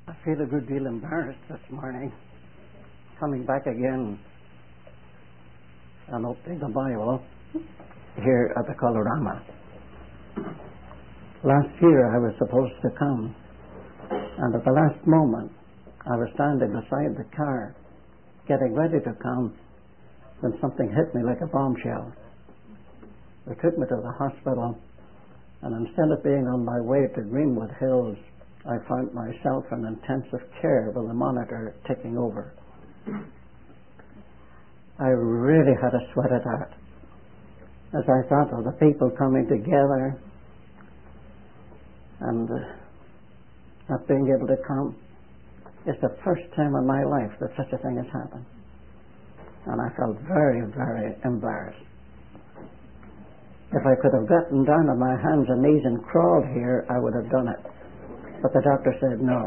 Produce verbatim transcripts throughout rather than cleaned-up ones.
I feel a good deal embarrassed this morning, coming back again and opening the Bible here at the Colorama. Last year I was supposed to come, and at the last moment I was standing beside the car, getting ready to come, when something hit me like a bombshell. They took me to the hospital, and instead of being on my way to Greenwood Hills, I found myself in intensive care with the monitor ticking over. I really had a sweat at that as I thought of the people coming together and uh, not being able to come. It's the first time in my life that such a thing has happened, and I felt very, very embarrassed. If I could have gotten down on my hands and knees and crawled here, I would have done it. But the doctor said no.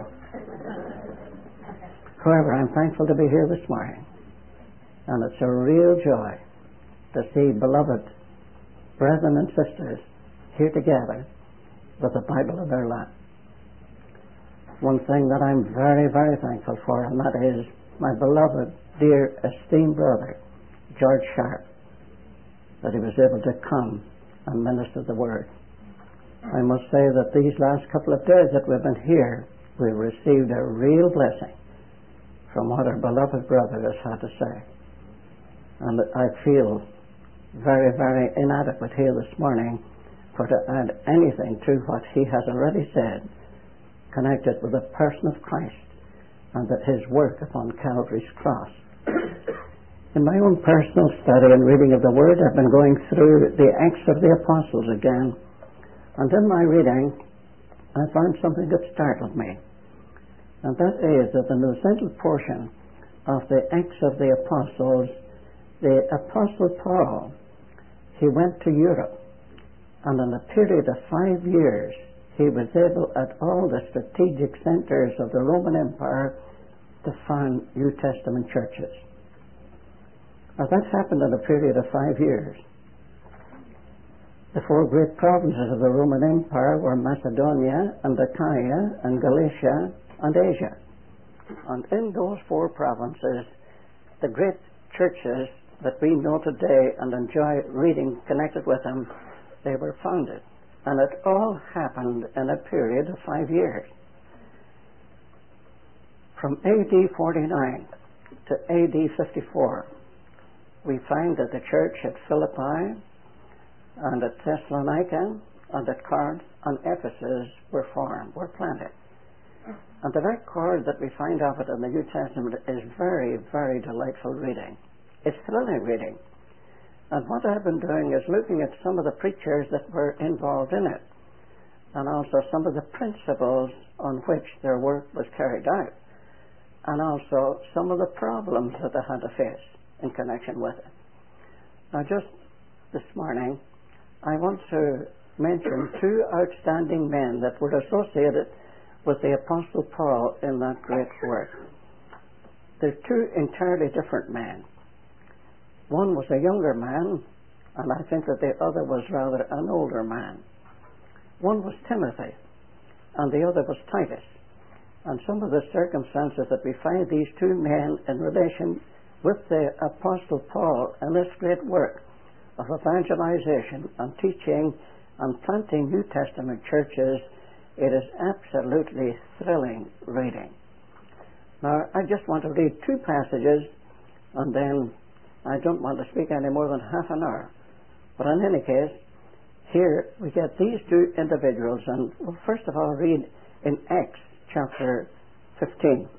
However, I'm thankful to be here this morning. And it's a real joy to see beloved brethren and sisters here together with the Bible in their lap. One thing that I'm very, very thankful for, and that is my beloved, dear, esteemed brother, George Sharp, that he was able to come and minister the Word. I must say that these last couple of days that we've been here, we've received a real blessing from what our beloved brother has had to say. And I feel very, very inadequate here this morning for to add anything to what he has already said connected with the person of Christ and that his work upon Calvary's cross. In my own personal study and reading of the Word, I've been going through the Acts of the Apostles again. And in my reading, I found something that startled me. And that is that in the central portion of the Acts of the Apostles, the Apostle Paul, he went to Europe. And in a period of five years, he was able at all the strategic centers of the Roman Empire to found New Testament churches. Now that happened in a period of five years. The four great provinces of the Roman Empire were Macedonia and Achaia and Galatia and Asia. And in those four provinces, the great churches that we know today and enjoy reading connected with them, they were founded. And it all happened in a period of five years. From A D forty-nine to A D fifty-four, we find that the church at Philippi and at Thessalonica and at Corinth and Ephesus were formed, were planted. And the record that we find of it in the New Testament is very, very delightful reading. It's thrilling reading. And what I've been doing is looking at some of the preachers that were involved in it, and also some of the principles on which their work was carried out, and also some of the problems that they had to face in connection with it. Now just this morning, I want to mention two outstanding men that were associated with the Apostle Paul in that great work. They're two entirely different men. One was a younger man, and I think that the other was rather an older man. One was Timothy, and the other was Titus. And some of the circumstances that we find these two men in relation with the Apostle Paul in this great work of evangelization and teaching and planting New Testament churches, it is absolutely thrilling reading. Now, I just want to read two passages, and then I don't want to speak any more than half an hour. But in any case, here we get these two individuals, and we'll first of all read in Acts chapter fifteen.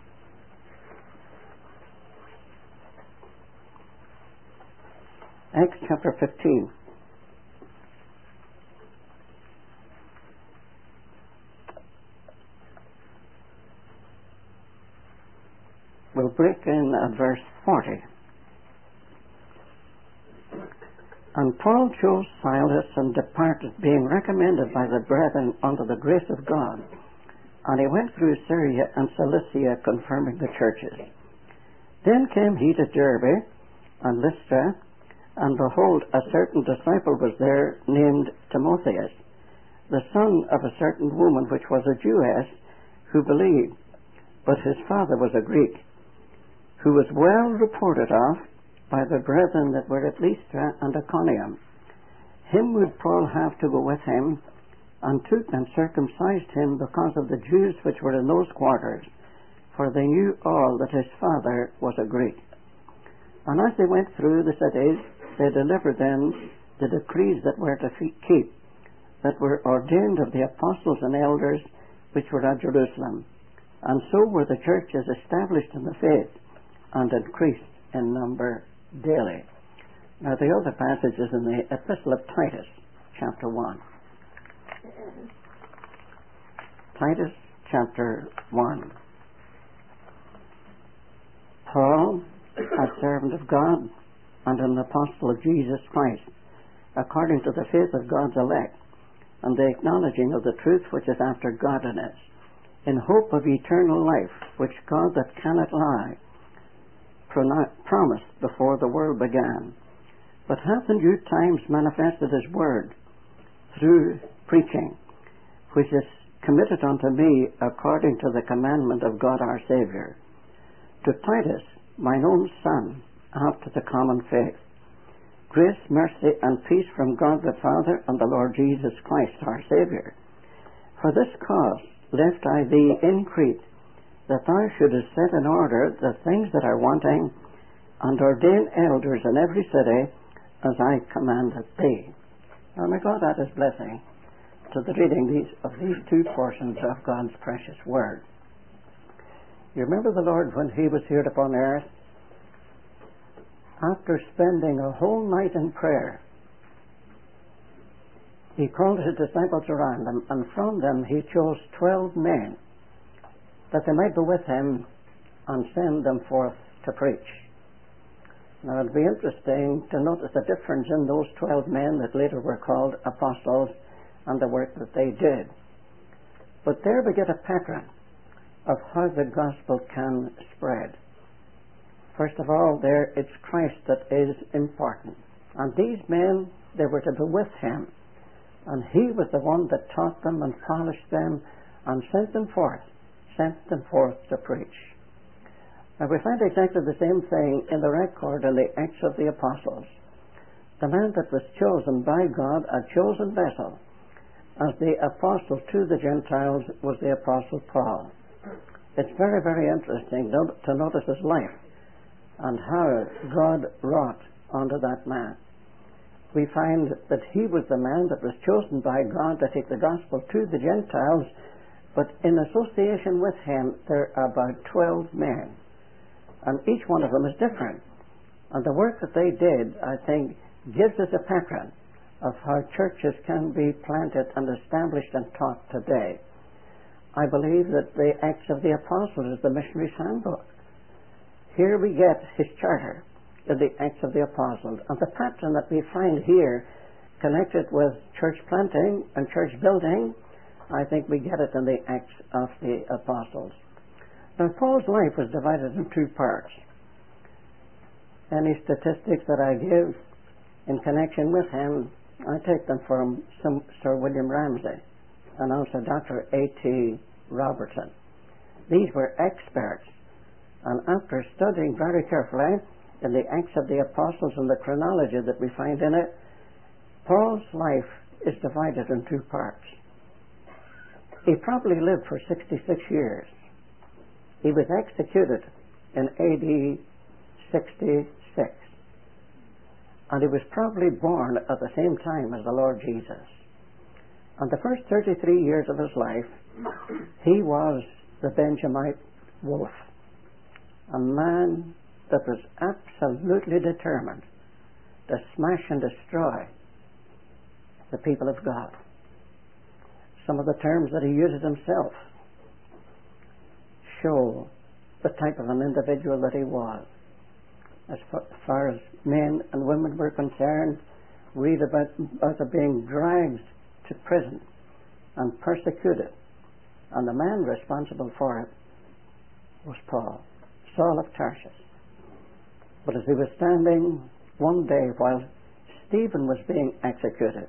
Acts chapter fifteen. We'll break in at verse forty. And Paul chose Silas and departed, being recommended by the brethren unto the grace of God. And he went through Syria and Cilicia, confirming the churches. Then came he to Derbe and Lystra, and behold, a certain disciple was there named Timotheus, the son of a certain woman which was a Jewess, who believed, but his father was a Greek, who was well reported of by the brethren that were at Lystra and Iconium. Him would Paul have to go with him, and took and circumcised him because of the Jews which were in those quarters, for they knew all that his father was a Greek. And as they went through the cities, they delivered them the decrees that were to keep, that were ordained of the apostles and elders which were at Jerusalem. And so were the churches established in the faith, and increased in number daily. Now the other passage is in the Epistle of Titus, chapter one. Titus, chapter one. Paul, a servant of God, and an apostle of Jesus Christ, according to the faith of God's elect, and the acknowledging of the truth which is after godliness, in hope of eternal life, which God that cannot lie promised before the world began, but hath in due times manifested his word through preaching, which is committed unto me according to the commandment of God our Saviour. To Titus, mine own son, after the common faith, grace, mercy, and peace from God the Father and the Lord Jesus Christ our Saviour. For this cause left I thee in Crete, that thou shouldest set in order the things that are wanting, and ordain elders in every city, as I commanded thee. Now may God add his blessing to the reading these, of these two portions of God's precious word. You remember the Lord when he was here upon earth, after spending a whole night in prayer, he called his disciples around him, and from them he chose twelve men, that they might go with him and send them forth to preach. Now it would be interesting to notice the difference in those twelve men that later were called apostles and the work that they did. But there we get a pattern of how the gospel can spread. First of all, there it's Christ that is important. And these men, they were to be with him. And he was the one that taught them and polished them and sent them forth, sent them forth to preach. Now we find exactly the same thing in the record in the Acts of the Apostles. The man that was chosen by God, a chosen vessel, as the apostle to the Gentiles, was the Apostle Paul. It's very, very interesting to notice his life and how God wrought unto that man. We find that he was the man that was chosen by God to take the gospel to the Gentiles, but in association with him there are about twelve men, and each one of them is different. And the work that they did, I think, gives us a pattern of how churches can be planted and established and taught today. I believe that the Acts of the Apostles is the missionary's handbook. Here we get his charter in the Acts of the Apostles, and the pattern that we find here connected with church planting and church building, I think we get it in the Acts of the Apostles. Now Paul's life was divided in two parts. Any statistics that I give in connection with him, I take them from some Sir William Ramsay and also Doctor A T Robertson. These were experts, and after studying very carefully in the Acts of the Apostles and the chronology that we find in it, Paul's life is divided in two parts. He probably lived for sixty-six years. He was executed in A D sixty-six. And he was probably born at the same time as the Lord Jesus. And the first thirty-three years of his life, he was the Benjamite wolf, a man that was absolutely determined to smash and destroy the people of God. Some of the terms that he uses himself show the type of an individual that he was. As far as men and women were concerned, read about, about them being dragged to prison and persecuted. And the man responsible for it was Paul, Saul of Tarsus. But as he was standing one day while Stephen was being executed,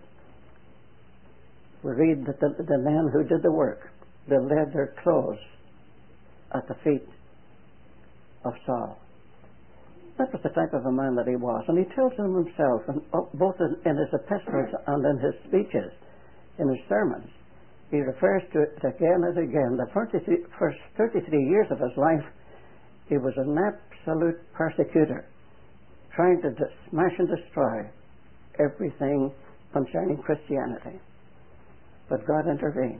we read that the, the men who did the work, they laid their clothes at the feet of Saul. That was the type of a man that he was. And he tells him himself, and both in, in his epistles and in his speeches, in his sermons, he refers to it again and again. The first thirty-three years of his life, he was an absolute persecutor, trying to smash and destroy everything concerning Christianity. But God intervened.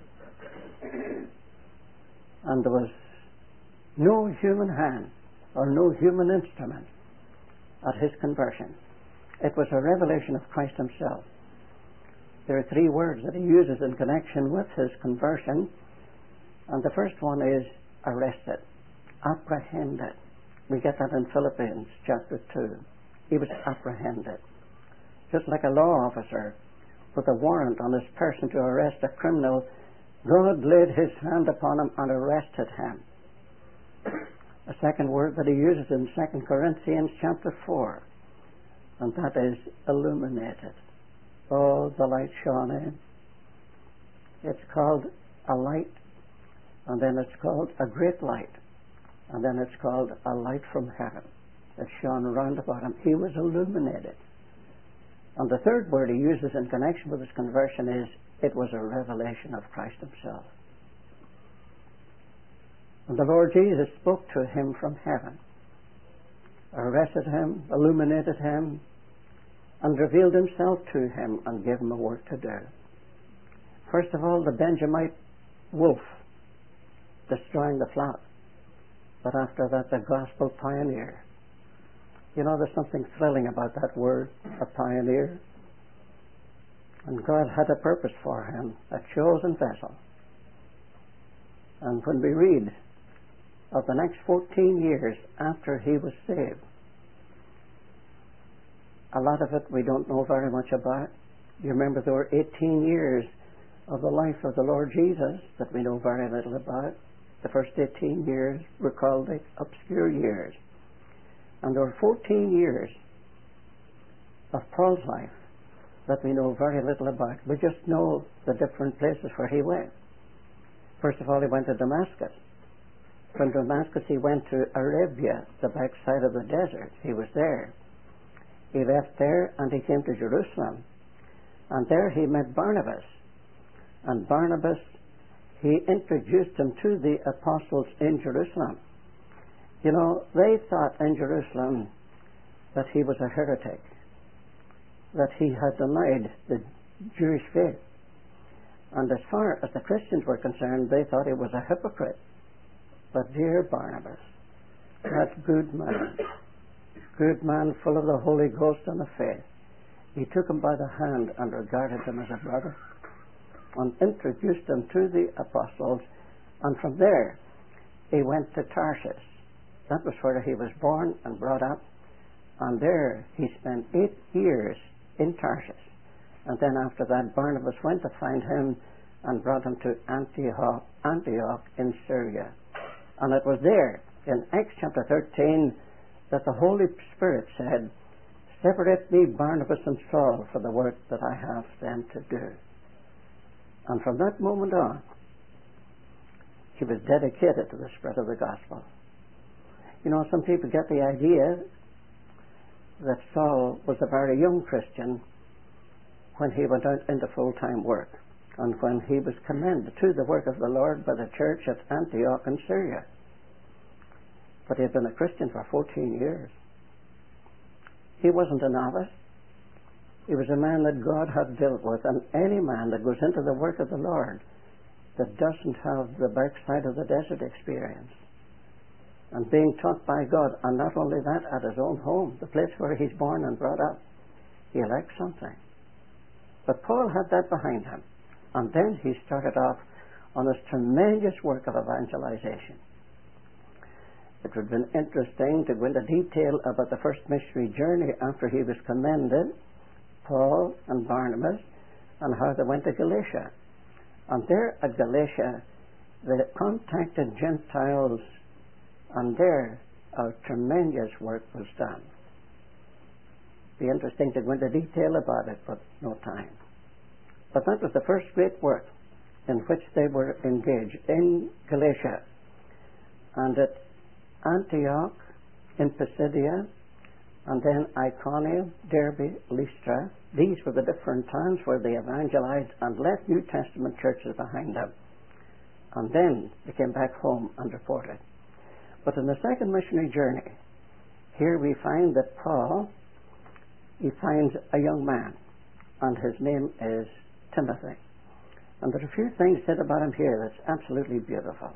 And there was no human hand or no human instrument at his conversion. It was a revelation of Christ himself. There are three words that he uses in connection with his conversion, and the first one is arrested, apprehended. We get that in Philippians chapter two. He was apprehended. Just like a law officer with a warrant on his person to arrest a criminal, God laid his hand upon him and arrested him. A second word that he uses in Second Corinthians chapter four, and that is illuminated. Oh, the light shone in. It's called a light, and then it's called a great light, and then it's called a light from heaven that shone round about him. He was illuminated. And the third word he uses in connection with his conversion is, it was a revelation of Christ himself. And the Lord Jesus spoke to him from heaven, arrested him, illuminated him, and revealed himself to him and gave him a work to do. First of all, the Benjamite wolf destroying the flock, but after that, the gospel pioneer. You know, there's something thrilling about that word, a pioneer. And God had a purpose for him, a chosen vessel. And when we read of the next fourteen years after he was saved, a lot of it we don't know very much about. You remember there were eighteen years of the life of the Lord Jesus that we know very little about. The first eighteen years were called the obscure years. And there were fourteen years of Paul's life that we know very little about. We just know the different places where he went. First of all, he went to Damascus. From Damascus, he went to Arabia, the backside of the desert. He was there. He left there and he came to Jerusalem. And there he met Barnabas. And Barnabas, he introduced him to the apostles in Jerusalem. You know, they thought in Jerusalem that he was a heretic, that he had denied the Jewish faith. And as far as the Christians were concerned, they thought he was a hypocrite. But dear Barnabas, that good man, good man full of the Holy Ghost and the faith, he took him by the hand and regarded him as a brother and introduced him to the apostles. And from there, he went to Tarshish. That was where he was born and brought up. And there he spent eight years in Tarshish. And then after that, Barnabas went to find him and brought him to Antioch, Antioch in Syria. And it was there, in Acts chapter thirteen, that the Holy Spirit said, "Separate me, Barnabas and Saul, for the work that I have them to do." And from that moment on, he was dedicated to the spread of the gospel. You know, some people get the idea that Saul was a very young Christian when he went out into full-time work and when he was commended to the work of the Lord by the church at Antioch in Syria. But he had been a Christian for fourteen years. He wasn't a novice. He was a man that God had dealt with, and any man that goes into the work of the Lord that doesn't have the backside of the desert experience and being taught by God, and not only that, at his own home, the place where he's born and brought up, he lacks something. But Paul had that behind him, and then he started off on this tremendous work of evangelization. It would have been interesting to go into detail about the first missionary journey after he was commended, Paul and Barnabas, and how they went to Galatia. And there at Galatia, they contacted Gentiles, and there a tremendous work was done. Be interesting to go into detail about it, but no time. But that was the first great work in which they were engaged in Galatia. and at Antioch in Pisidia, and then Iconium, Derbe, Lystra. These were the different towns where they evangelized and left New Testament churches behind them. And then they came back home and reported. But in the second missionary journey, here we find that Paul, he finds a young man, and his name is Timothy. And there are a few things said about him here that's absolutely beautiful.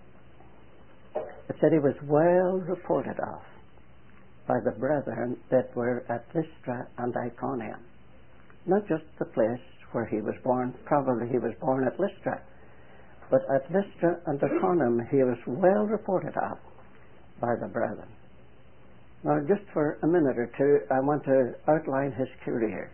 It said he was well reported of by the brethren that were at Lystra and Iconium. Not just the place where he was born, probably he was born at Lystra, but at Lystra and Iconium he was well reported of by the brethren. Now, just for a minute or two, I want to outline his career.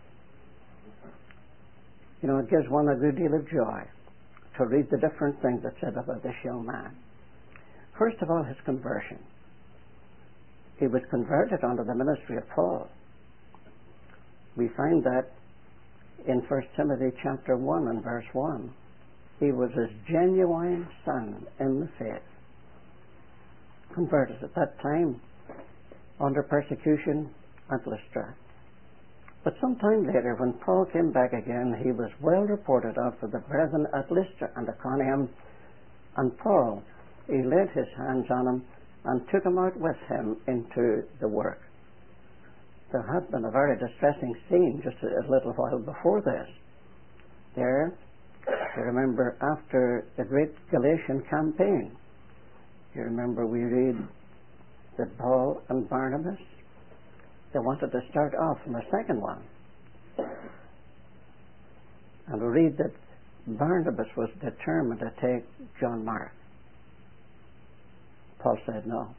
You know, it gives one a good deal of joy to read the different things that said about this young man. First of all, his conversion. He was converted under the ministry of Paul. We find that in First Timothy chapter one and verse one. He was his genuine son in the faith. Converted at that time under persecution at Lystra. But some time later, when Paul came back again, he was well reported of for the brethren at Lystra and Iconium, and Paul, he laid his hands on him and took him out with him into the work. There had been a very distressing scene just a little while before this. There, you remember, after the great Galatian campaign, you remember we read that Paul and Barnabas, they wanted to start off on the second one. And we read that Barnabas was determined to take John Mark. Paul said no.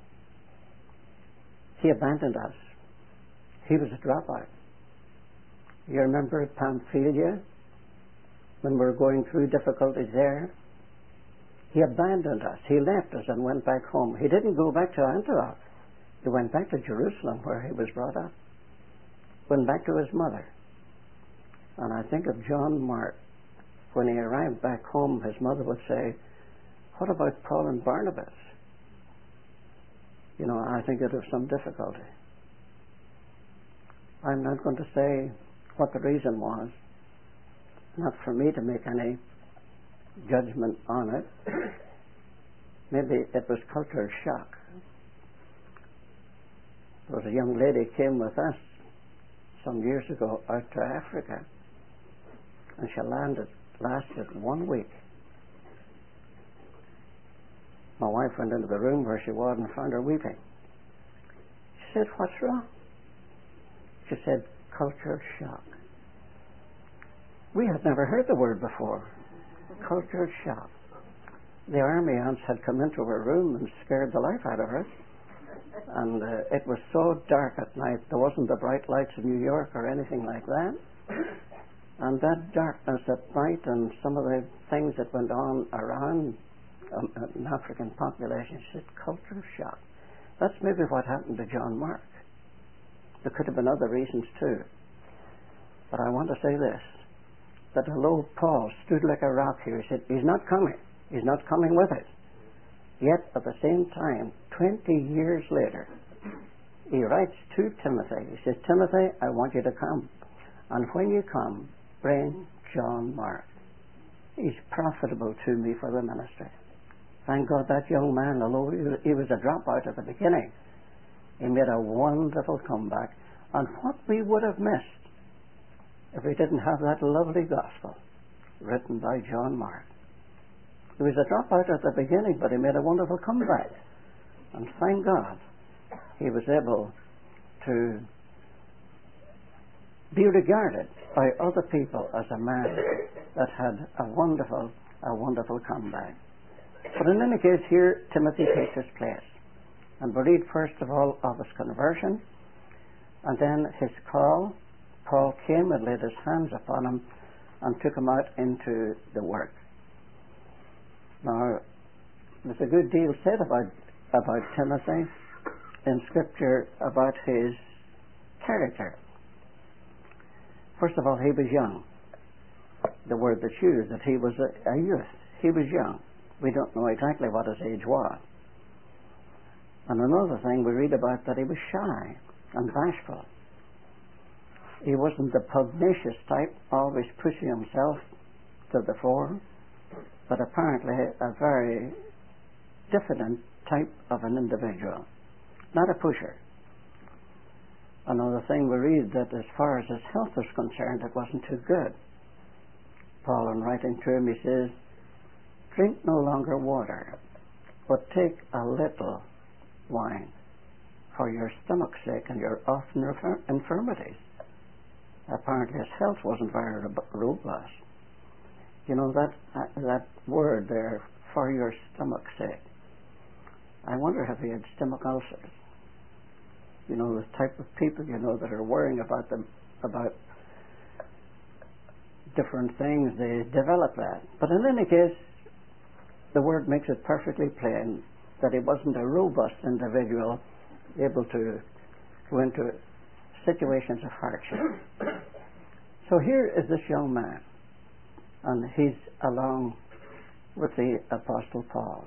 He abandoned us. He was a dropout. You remember Pamphylia, when we were going through difficulties there? He abandoned us. He left us and went back home. He didn't go back to Antioch. He went back to Jerusalem, where he was brought up. Went back to his mother. And I think of John Mark. When he arrived back home, his mother would say, "What about Paul and Barnabas?" You know, I think it was some difficulty. I'm not going to say what the reason was. Not for me to make any judgment on it. Maybe it was cultural shock. There was a young lady came with us some years ago out to Africa, and she landed, lasted one week. My wife went into the room where she was and found her weeping. She said, "What's wrong?" She said, "Cultural shock." We had never heard the word before. Cultural shock. The army ants had come into her room and scared the life out of her. And uh, it was so dark at night. There wasn't the bright lights of New York or anything like that. And that darkness at night and some of the things that went on around um, an African population, she said, cultural shock. That's maybe what happened to John Mark. There could have been other reasons too. But I want to say this, that although Paul stood like a rock here, he said, he's not coming. He's not coming with us. Yet at the same time, twenty years later, he writes to Timothy. He says, "Timothy, I want you to come. And when you come, bring John Mark. He's profitable to me for the ministry." Thank God that young man, although he was a dropout at the beginning, he made a wonderful comeback. And what we would have missed if we didn't have that lovely gospel written by John Mark. He was a dropout at the beginning, but he made a wonderful comeback. And thank God he was able to be regarded by other people as a man that had a wonderful, a wonderful comeback. But in any case, here Timothy takes his place. And we read first of all of his conversion, and then his call. Paul came and laid his hands upon him and took him out into the work. Now, there's a good deal said about, about Timothy in Scripture about his character. First of all, he was young. The word that's used, that he was a, a youth. He was young. We don't know exactly what his age was. And another thing we read about, that he was shy and bashful. He wasn't the pugnacious type, always pushing himself to the fore, but apparently a very diffident type of an individual, not a pusher. Another thing we read, that as far as his health was concerned, it wasn't too good. Paul, in writing to him, he says, drink no longer water, but take a little wine for your stomach's sake and your often refer- infirmities. Apparently his health wasn't very robust. You know, that uh, that word there, for your stomach's sake. I wonder if he had stomach ulcers. You know, the type of people, you know, that are worrying about them, about different things, they develop that. But in any case, the word makes it perfectly plain that he wasn't a robust individual able to go into situations of hardship. So here is this young man, and he's along with the Apostle Paul.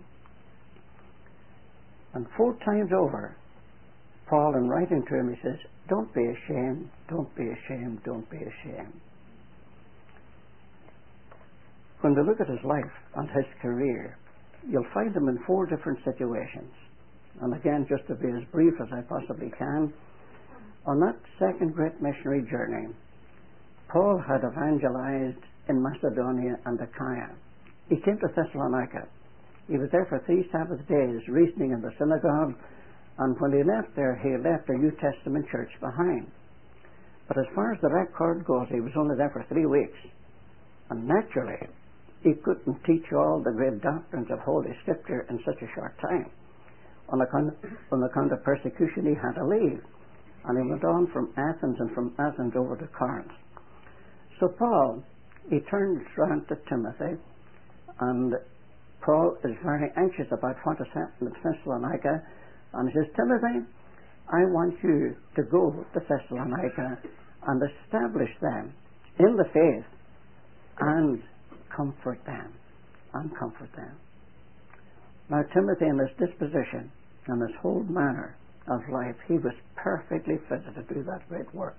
And four times over, Paul, in writing to him, he says, don't be ashamed, don't be ashamed, don't be ashamed. When we look at his life and his career, you'll find him in four different situations. And again, just to be as brief as I possibly can, on that second great missionary journey, Paul had evangelized in Macedonia and Achaia. He came to Thessalonica. He was there for three Sabbath days, reasoning in the synagogue, and when he left there, he left the New Testament church behind. But as far as the record goes, he was only there for three weeks. And naturally, he couldn't teach all the great doctrines of Holy Scripture in such a short time. On account, on account of persecution, he had to leave. And he went on from Athens, and from Athens over to Corinth. So Paul, he turns round to Timothy, and Paul is very anxious about what has happened at Thessalonica, and he says, Timothy, I want you to go to Thessalonica and establish them in the faith and comfort them, and comfort them. Now Timothy, in his disposition and his whole manner of life, he was perfectly fitted to do that great work.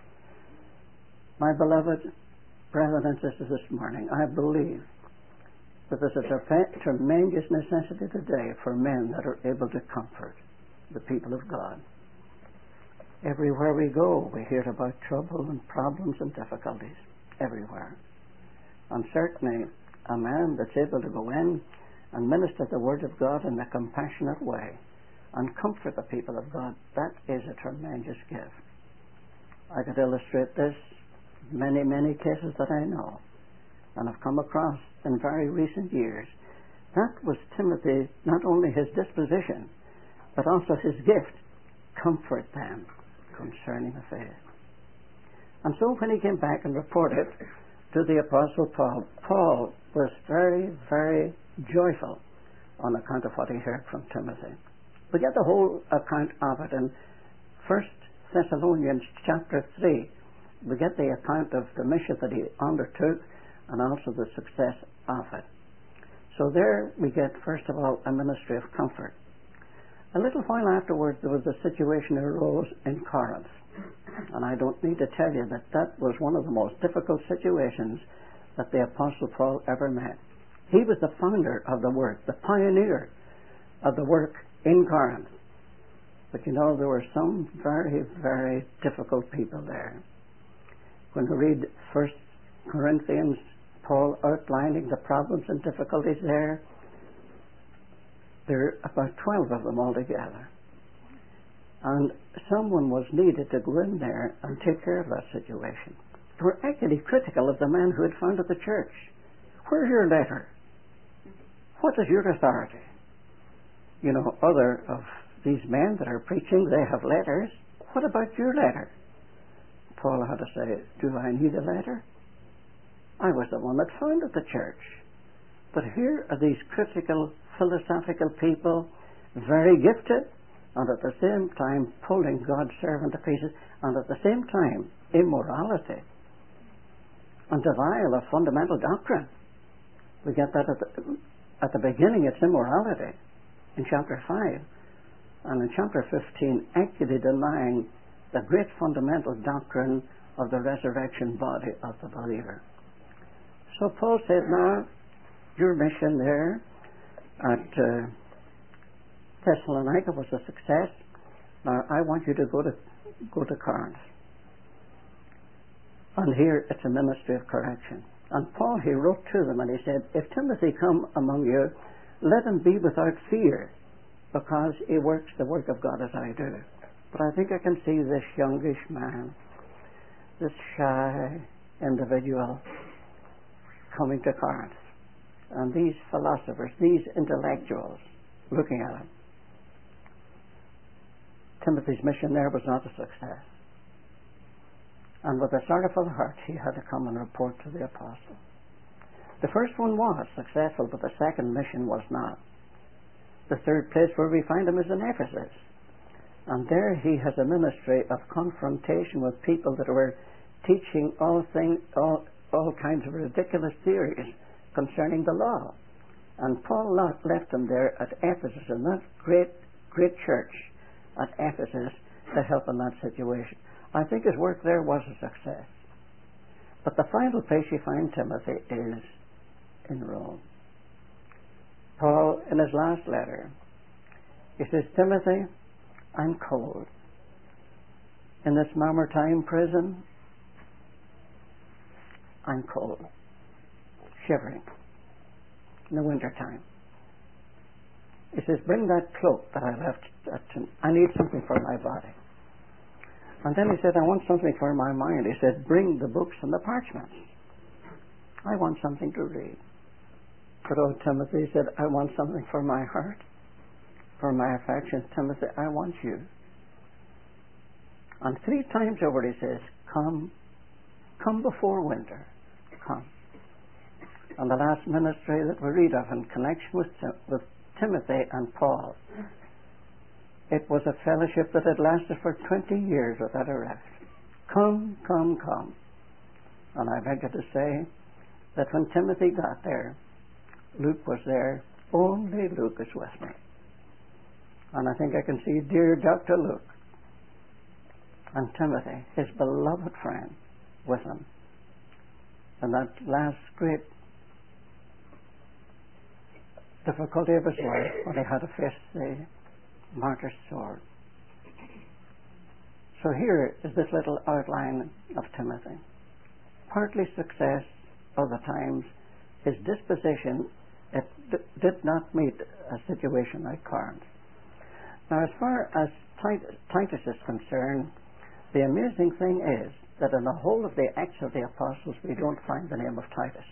My beloved brethren and sisters, this morning, I believe that there's a tremendous necessity today for men that are able to comfort the people of God. Everywhere we go, we hear about trouble and problems and difficulties. Everywhere. And certainly, a man that's able to go in and minister the Word of God in a compassionate way and comfort the people of God, that is a tremendous gift. I could illustrate this many, many cases that I know and have come across in very recent years. That was Timothy, not only his disposition, but also his gift, comfort them concerning the faith. And so when he came back and reported to the Apostle Paul, Paul was very, very joyful on account of what he heard from Timothy. We get the whole account of it in First Thessalonians chapter three. We get the account of the mission that he undertook and also the success of it. So there we get, first of all, a ministry of comfort. A little while afterwards, there was a situation that arose in Corinth. And I don't need to tell you that that was one of the most difficult situations that the Apostle Paul ever met. He was the founder of the work, the pioneer of the work in Corinth. But you know, there were some very, very difficult people there. When we read First Corinthians, Paul outlining the problems and difficulties there, there are about twelve of them altogether. And someone was needed to go in there and take care of that situation. They were actually critical of the man who had founded the church. Where's your letter? What is your authority? You know, other of these men that are preaching, they have letters. What about your letter? Paul had to say, do I need a letter? I was the one that founded the church. But here are these critical, philosophical people, very gifted, and at the same time pulling God's servant to pieces, and at the same time immorality and denial of fundamental doctrine. We get that at the, at the beginning, it's immorality in chapter five. and in chapter fifteen actually denying the great fundamental doctrine of the resurrection body of the believer. So Paul said, now, your mission there at uh, Thessalonica was a success. Now I want you to go to go to Corinth. And here it's a ministry of correction. And Paul, he wrote to them and he said, if Timothy come among you, let him be without fear, because he works the work of God as I do. But I think I can see this youngish man, this shy individual, coming to Corinth. And these philosophers, these intellectuals, looking at him. Timothy's mission there was not a success. And with a sorrowful heart, he had to come and report to the apostle. The first one was successful, but the second mission was not. The third place where we find him is in Ephesus. And there he has a ministry of confrontation with people that were teaching all things, all, all kinds of ridiculous theories concerning the law. And Paul left him there at Ephesus, in that great, great church at Ephesus, to help in that situation. I think his work there was a success. But the final place you find Timothy is in Rome. Paul, in his last letter, he says, Timothy, I'm cold. In this Mamertine prison, I'm cold, shivering in the winter time. He says, bring that cloak that I left. At, I need something for my body. And then he said, I want something for my mind. He said, bring the books and the parchments. I want something to read. But oh, Timothy, he said, I want something for my heart, for my affections. Timothy, I want you. And three times over he says, come, come before winter, come. And the last ministry that we read of in connection with, with Timothy and Paul, it was a fellowship that had lasted for twenty years without a rest. Come, come, come. And I beg to say that when Timothy got there, Luke was there. Only Luke is with me. And I think I can see dear Doctor Luke and Timothy, his beloved friend, with him. And that last great difficulty of his life when he had to face the martyr's sword. So here is this little outline of Timothy. Partly success, other times his disposition, it d- did not meet a situation like Corinth. Now, as far as Titus, Titus is concerned, the amazing thing is that in the whole of the Acts of the Apostles we don't find the name of Titus.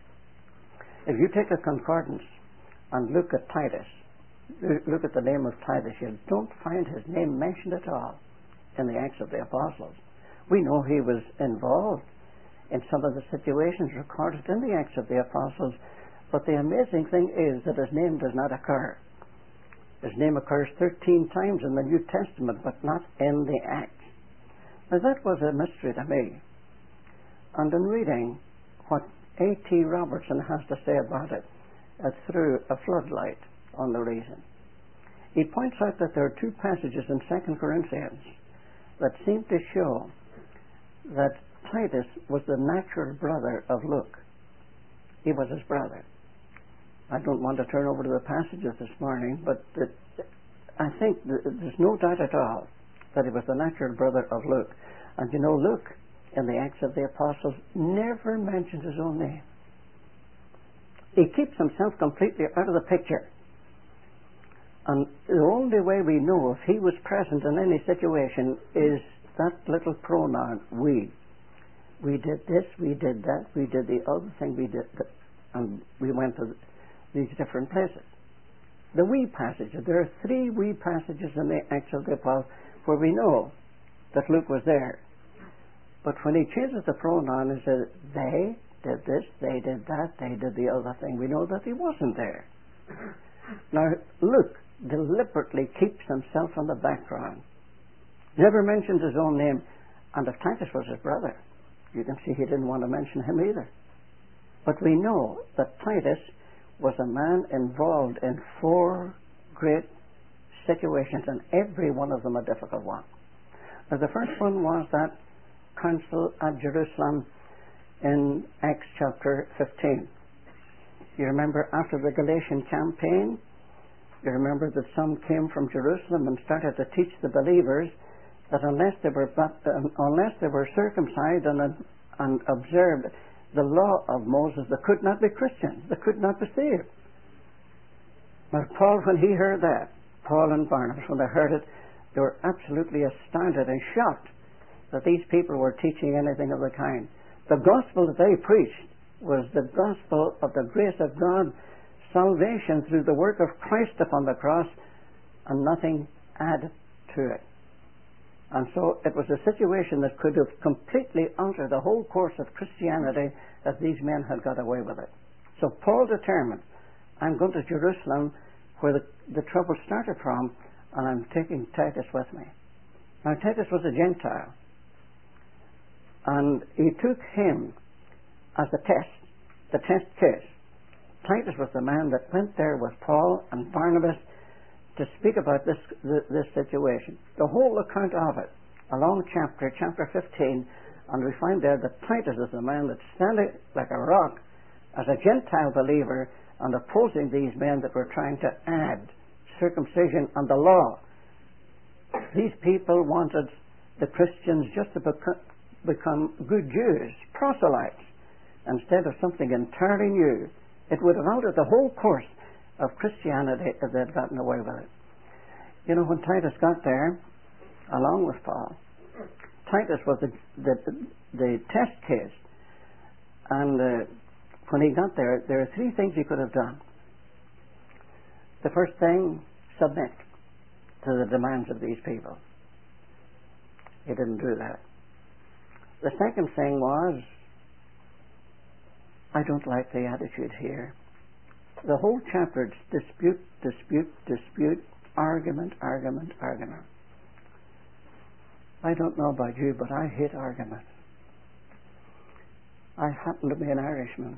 If you take a concordance and look at Titus, look at the name of Titus, you don't find his name mentioned at all in the Acts of the Apostles. We know he was involved in some of the situations recorded in the Acts of the Apostles, but the amazing thing is that his name does not occur. His name occurs thirteen times in the New Testament, but not in the Acts. Now that was a mystery to me. And in reading what A T Robertson has to say about it, uh, through a floodlight on the reason, he points out that there are two passages in Second Corinthians that seem to show that Titus was the natural brother of Luke. He was his brother. I don't want to turn over to the passages this morning, but it, I think th- there's no doubt at all that he was the natural brother of Luke. And you know, Luke, in the Acts of the Apostles, never mentions his own name. He keeps himself completely out of the picture. And the only way we know if he was present in any situation is that little pronoun, we. We did this, we did that, we did the other thing, we did that, and we went to these different places. The we passage, there are three we passages in the Acts of the Apostles where we know that Luke was there. But when he changes the pronoun and says, they did this, they did that, they did the other thing, we know that he wasn't there. Now, Luke deliberately keeps himself in the background, never mentions his own name, and if Titus was his brother, you can see he didn't want to mention him either. But we know that Titus was a man involved in four great situations, and every one of them a difficult one. Now, the first one was that council at Jerusalem in Acts chapter fifteen. You remember after the Galatian campaign, you remember that some came from Jerusalem and started to teach the believers that unless they were uh, unless they were circumcised and, and observed the law of Moses, they could not be Christians. They could not be saved. Now, Paul, when he heard that, Paul and Barnabas, when they heard it, they were absolutely astounded and shocked that these people were teaching anything of the kind. The gospel that they preached was the gospel of the grace of God, salvation through the work of Christ upon the cross, and nothing added to it. And so it was a situation that could have completely altered the whole course of Christianity if these men had got away with it. So Paul determined, I'm going to Jerusalem where the, the trouble started from, and I'm taking Titus with me. Now, Titus was a Gentile, and he took him as the test, the test case. Titus was the man that went there with Paul and Barnabas to speak about this this situation. The whole account of it, a long chapter, chapter fifteen, and we find there that Titus is the man that's standing like a rock as a Gentile believer and opposing these men that were trying to add circumcision and the law. These people wanted the Christians just to beco- become good Jews, proselytes, instead of something entirely new. It would have altered the whole course of Christianity if they'd gotten away with it. You know, when Titus got there, along with Paul, Titus was the, the, the test case. And uh, when he got there, there are three things he could have done. The first thing, submit to the demands of these people. He didn't do that. The second thing was, I don't like the attitude here. The whole chapter is dispute, dispute, dispute, argument, argument, argument. I don't know about you, but I hate argument. I happen to be an Irishman.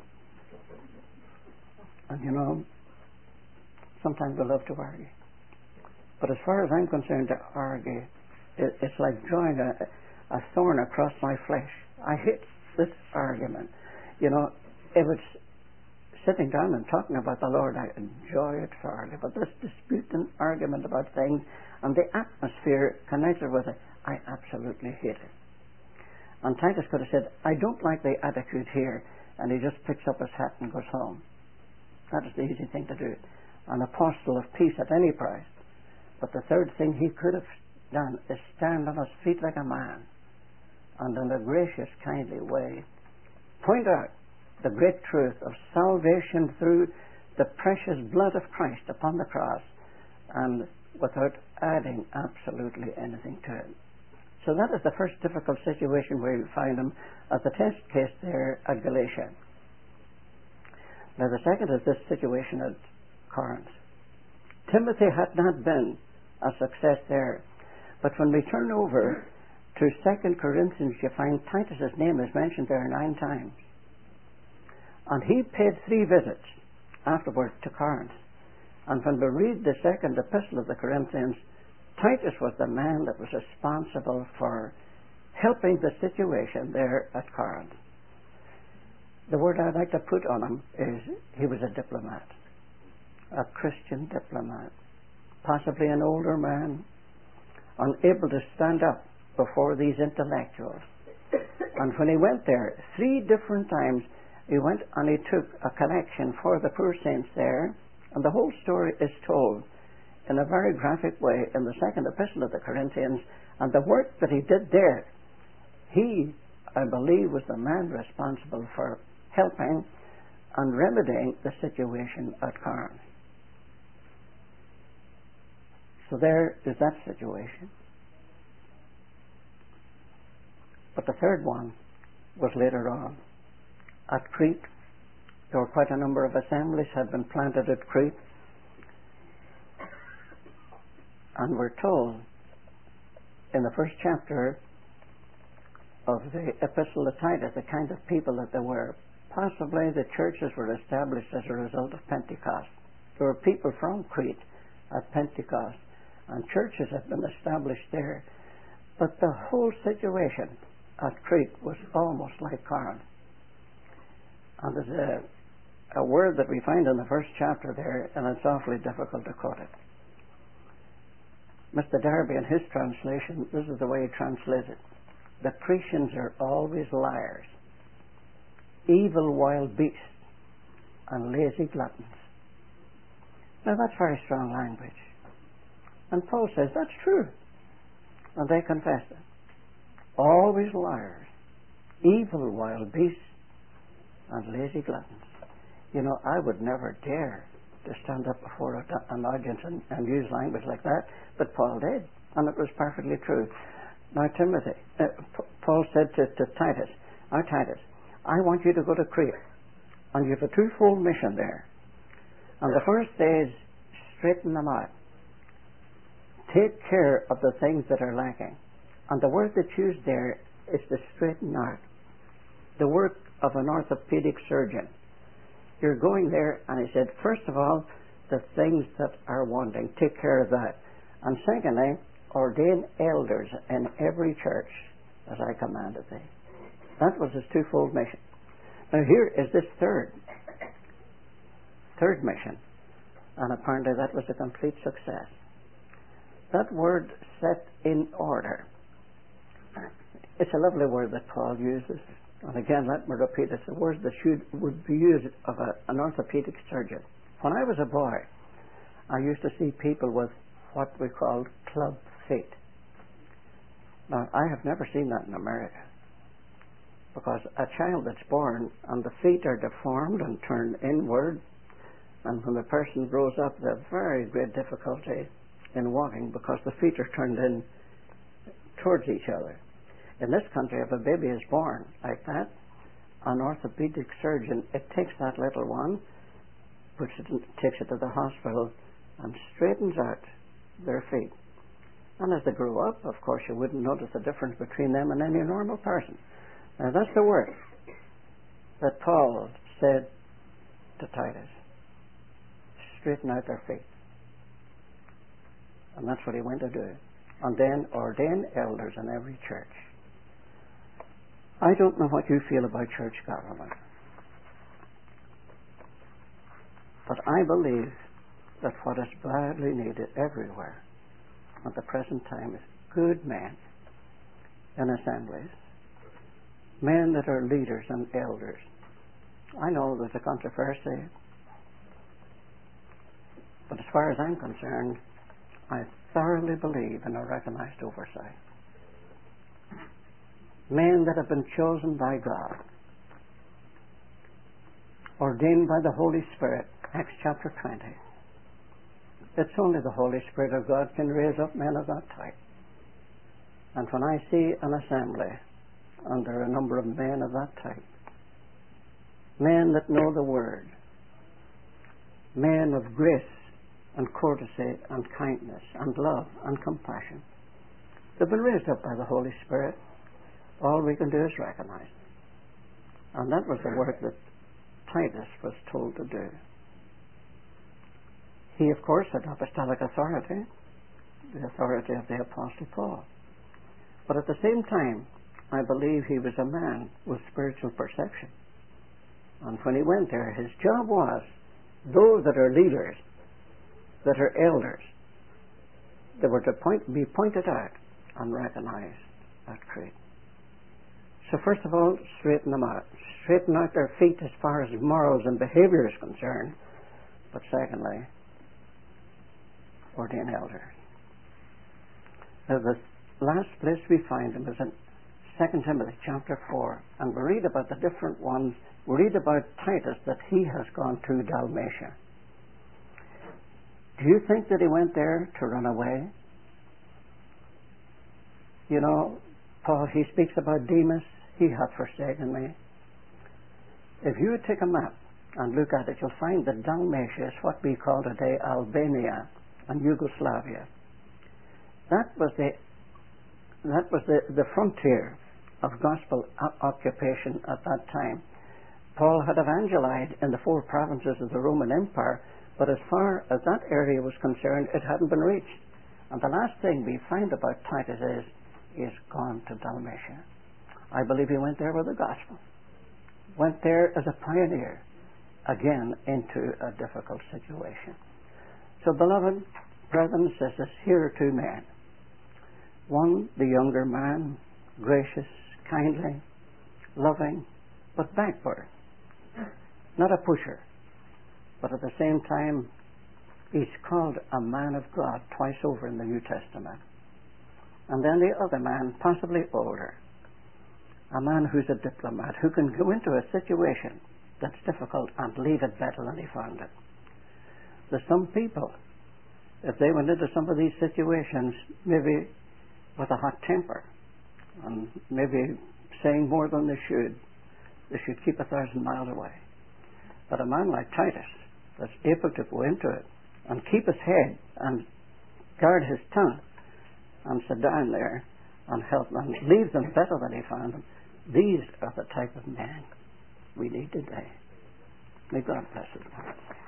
And you know, sometimes I love to argue. But as far as I'm concerned, to argue, it, it's like drawing a, a thorn across my flesh. I hate this argument. You know, if it's sitting down and talking about the Lord, I enjoy it thoroughly. But this dispute and argument about things and the atmosphere connected with it, I absolutely hate it. And Titus could have said, I don't like the attitude here, and he just picks up his hat and goes home. That is the easy thing to do. An apostle of peace at any price. But the third thing he could have done is stand on his feet like a man and in a gracious, kindly way point out the great truth of salvation through the precious blood of Christ upon the cross, and without adding absolutely anything to it. So that is the first difficult situation where you find him as the test case there at Galatia. Now the second is this situation at Corinth. Timothy had not been a success there. But when we turn over to Second Corinthians, you find Titus's name is mentioned there nine times. And he paid three visits afterwards to Corinth. And when we read the second epistle of the Corinthians, Titus was the man that was responsible for helping the situation there at Corinth. The word I'd like to put on him is he was a diplomat, a Christian diplomat, possibly an older man, unable to stand up before these intellectuals. And when he went there, three different times, he went and he took a collection for the poor saints there, and the whole story is told in a very graphic way in the second epistle of the Corinthians. And the work that he did there, he, I believe, was the man responsible for helping and remedying the situation at Corinth. So there is that situation. But the third one was later on. At Crete, there were quite a number of assemblies had been planted at Crete. And we're told in the first chapter of the Epistle of Titus the kind of people that there were. Possibly the churches were established as a result of Pentecost. There were people from Crete at Pentecost. and churches have been established there. But the whole situation at Crete was almost like Corinth. And there's a, a word that we find in the first chapter there, and it's awfully difficult to quote it. Mister Darby, in his translation, this is the way he translates it. The Cretians are always liars, evil wild beasts, and lazy gluttons. Now that's very strong language. And Paul says that's true. And they confess it. Always liars, evil wild beasts, and lazy gluttons. You know, I would never dare to stand up before a, an audience and, and use language like that, but Paul did, and it was perfectly true. Now, Timothy, uh, P- Paul said to, to Titus, now Titus, I want you to go to Crete, and you have a twofold mission there. And the first is straighten them out. Take care of the things that are lacking. And the word that's used there is to straighten out. The work of an orthopedic surgeon. You're going there, and he said, first of all, the things that are wanting, take care of that. And secondly, ordain elders in every church as I commanded thee. That was his twofold mission. Now here is this third, third mission, and apparently that was a complete success. That word, set in order. It's a lovely word that Paul uses. And again, let me repeat, it's a word that should, would be used of a, an orthopedic surgeon. When I was a boy, I used to see people with what we called club feet. Now, I have never seen that in America. Because a child that's born and the feet are deformed and turned inward, and when the person grows up, they have very great difficulty in walking because the feet are turned in towards each other. In this country, if a baby is born like that, an orthopedic surgeon, it takes that little one, puts it, takes it to the hospital, and straightens out their feet. And as they grow up, of course, you wouldn't notice the difference between them and any normal person. Now, that's the word that Paul said to Titus. Straighten out their feet. And that's what he went to do. And then ordain elders in every church. I don't know what you feel about church government, but I believe that what is badly needed everywhere at the present time is good men in assemblies, men that are leaders and elders. I know there's a controversy, but as far as I'm concerned, I thoroughly believe in a recognized oversight. Men that have been chosen by God, ordained by the Holy Spirit, Acts chapter twenty. It's only the Holy Spirit of God can raise up men of that type. And when I see an assembly under a number of men of that type, men that know the Word, men of grace and courtesy and kindness and love and compassion, they've been raised up by the Holy Spirit. All we can do is recognize it. And that was the work that Titus was told to do. He, of course, had apostolic authority, the authority of the Apostle Paul. But at the same time, I believe he was a man with spiritual perception. And when he went there, his job was, those that are leaders, that are elders, they were to point, be pointed out and recognized at Crete. So first of all, straighten them out. Straighten out their feet as far as morals and behavior is concerned. But secondly, ordain elders. Now, the last place we find them is in Second Timothy chapter four. And we read about the different ones. We read about Titus, that he has gone to Dalmatia. Do you think that he went there to run away? You know, Paul, he speaks about Demas. He hath forsaken me. If you take a map and look at it, you'll find that Dalmatia is what we call today Albania and Yugoslavia. That was the that was the, the frontier of gospel occupation at that time. Paul had evangelized in the four provinces of the Roman Empire, but as far as that area was concerned, it hadn't been reached. And the last thing we find about Titus is he's gone to Dalmatia. I believe he went there with the gospel. Went there as a pioneer, again into a difficult situation. So, beloved brethren and sisters, here are two men. One, the younger man, gracious, kindly, loving, but backward. Not a pusher, but at the same time, he's called a man of God twice over in the New Testament. And then the other man, possibly older, a man who's a diplomat, who can go into a situation that's difficult and leave it better than he found it. There's some people, if they went into some of these situations, maybe with a hot temper, and maybe saying more than they should, they should keep a thousand miles away. But a man like Titus, that's able to go into it and keep his head and guard his tongue and sit down there and help them, leave them better than he found them. These are the type of men we need today. May God bless us.